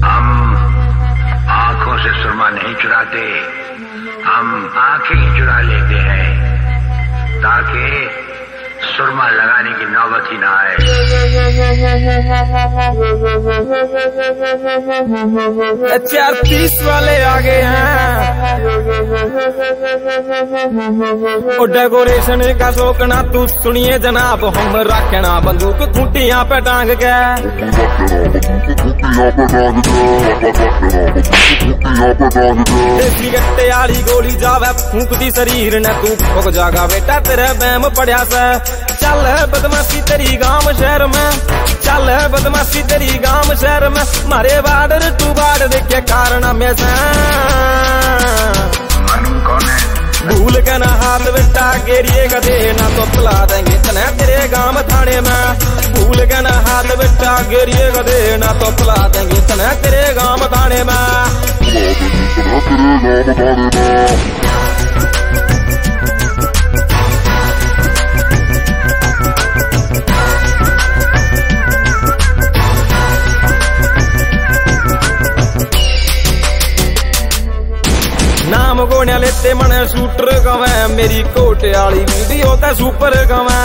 हम आंखों से सुरमा नहीं चुराते, हम आंखें ही चुरा लेते हैं ताकि सुरमा लगाने की नौबत ही ना आए। चार 30 वाले आ गए हैं। और डेकोरेशन का शौकना तू सुनिए जनाब, हम रखना बंदूक खूंटियां पे टांग के। देसी गट्टे आली गोली जावे फूंकती शरीर ने, तू फुक जागा बेटा तेरे बैम पड़िया से। चल बदमाशी तेरी गांव शहर में, चल बदमाशी तेरी गांव शहर में, मारे बाडर तू बाड़ देखे कारण में से। भूल के ना हाथ बेटा गेरिए गधे ना तो पिला देंगे तने तेरे गांव थाने में। भूल के ना हाथ बेटा गेरिए गधे ना तो पिला देंगे तने तेरे गांव थाने में। नाम गोण्या लेते मन शूटर गवे, मेरी कोटे आली वीडियो ते सुपर गवे।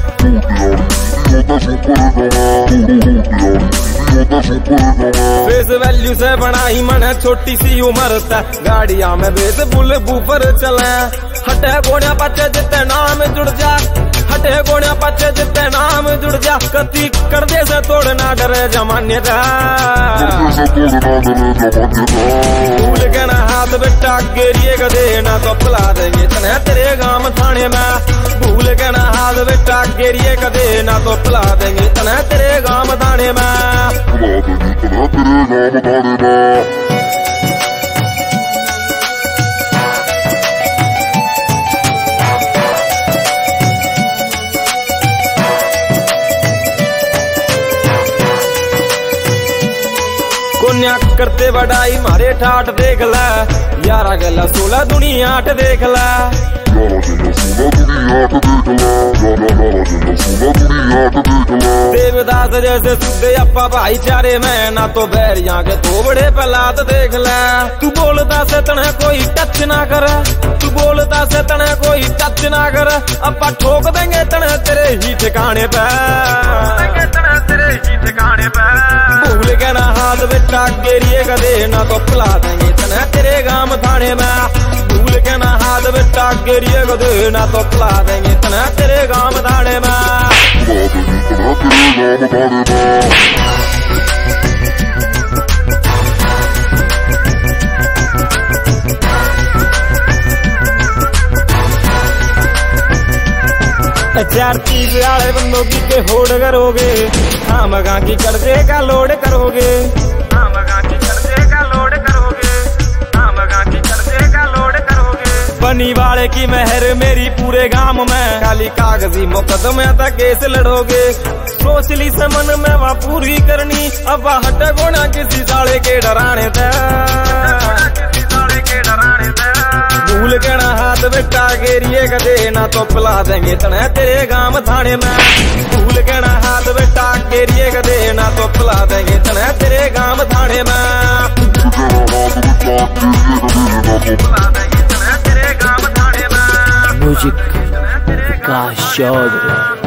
फेस वैल्यू से बनाई मन छोटी सी उम्र तक, गाड़िया में बेस बुल बूफर चले। हटे गोण्या बच्चे जितने नाम जुड़ जा, हटे गोण्या बच्चे जितने नाम जुड़ जा, कति करदे से तोड़ना डरे जमाने का। भूल के ना हाथ बेटा गेरिए गधे ना तो पिला देंगे तने तेरे गांव थाने में। भूल के ना हाथ बेटा गेरिए गधे ना तो पिला देंगे तने तेरे गांव थाने में। कोन्या करते बढ़ाई मारे ठाट देख ला, 11 गला 16 दुनिया 8 देख ला। देवदास जैसे सुधे अपा भाईचारे में, ना तो बैरिया के तो बड़े पलात देख ला। तू बोलता से तने कोई टच ना कर, तू बोलता से तने कोई टच ना कर, अपा ठोक देंगे तने तेरे ही ठिकाने पे। भूल के ना हाथ बेटा गेरिए गधे ना तो पिला देंगे तने तेरे गांव थाने में। भूल के ना हाथ बेटा गेरिए गधे ना तो पिला देंगे तने तेरे गांव थाने में। चार 30 वाले बंदों के होड़ करोगे, हम गा की कर्जे का लोड करोगे। हम गा की कर्जे का लोड करोगे, हम गा की कर्जे का लोड करोगे। बनी वाले की मेहर मेरी पूरे गांव में, खाली कागजी मुकदमे तक केस लड़ोगे। सोच ली समन में वहाँ पूरी करनी, अब हट गोना किसी साले के डराने तक। भूल के ना हाथ बेटा गेरिए गधे ना तो पिला देंगे तने तेरे गांव थाने में। भूल के ना हाथ बेटा गेरिए गधे ना तो पिला देंगे तने तेरे गांव थाने में। म्यूजिक विकास चौधरी।